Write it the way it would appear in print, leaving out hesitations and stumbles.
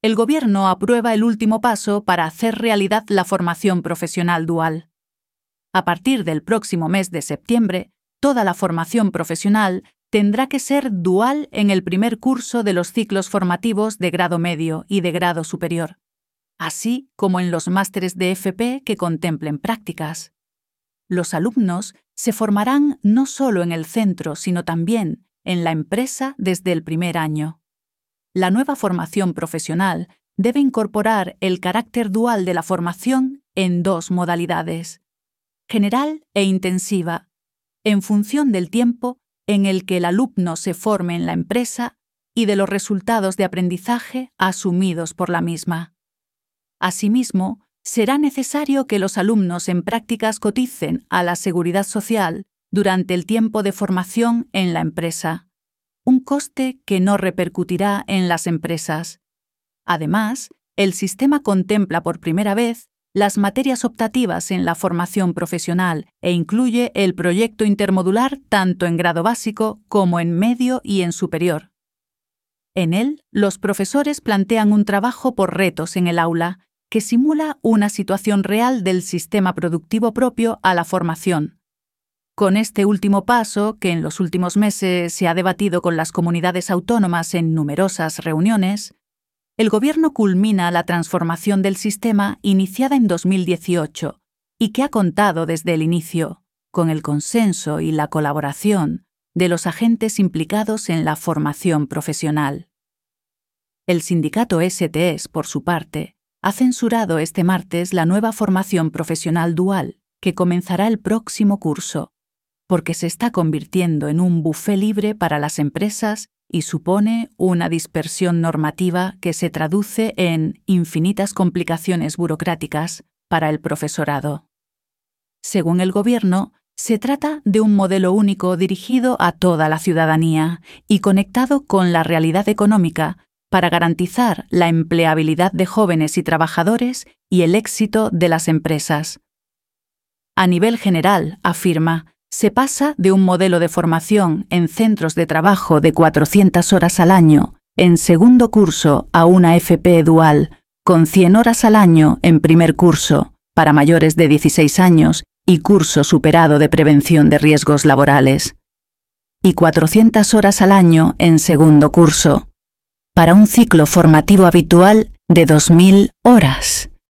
el Gobierno aprueba el último paso para hacer realidad la formación profesional dual. A partir del próximo mes de septiembre, toda la formación profesional tendrá que ser dual en el primer curso de los ciclos formativos de grado medio y de grado superior, así como en los másteres de FP que contemplen prácticas. Los alumnos se formarán no solo en el centro, sino también en la empresa desde el primer año. La nueva formación profesional debe incorporar el carácter dual de la formación en dos modalidades, general e intensiva, en función del tiempo en el que el alumno se forme en la empresa y de los resultados de aprendizaje asumidos por la misma. Asimismo, será necesario que los alumnos en prácticas coticen a la Seguridad Social durante el tiempo de formación en la empresa, un coste que no repercutirá en las empresas. Además, el sistema contempla por primera vez las materias optativas en la formación profesional e incluye el proyecto intermodular tanto en grado básico como en medio y en superior. En él, los profesores plantean un trabajo por retos en el aula que simula una situación real del sistema productivo propio a la formación. Con este último paso, que en los últimos meses se ha debatido con las comunidades autónomas en numerosas reuniones, el Gobierno culmina la transformación del sistema iniciada en 2018 y que ha contado desde el inicio con el consenso y la colaboración de los agentes implicados en la formación profesional. El sindicato STS, por su parte, ha censurado este martes la nueva formación profesional dual que comenzará el próximo curso, porque se está convirtiendo en un buffet libre para las empresas y supone una dispersión normativa que se traduce en infinitas complicaciones burocráticas para el profesorado. Según el Gobierno, se trata de un modelo único dirigido a toda la ciudadanía y conectado con la realidad económica para garantizar la empleabilidad de jóvenes y trabajadores y el éxito de las empresas. A nivel general, afirma, se pasa de un modelo de formación en centros de trabajo de 400 horas al año en segundo curso a una FP dual, con 100 horas al año en primer curso, para mayores de 16 años y curso superado de prevención de riesgos laborales, y 400 horas al año en segundo curso, para un ciclo formativo habitual de 2000 horas.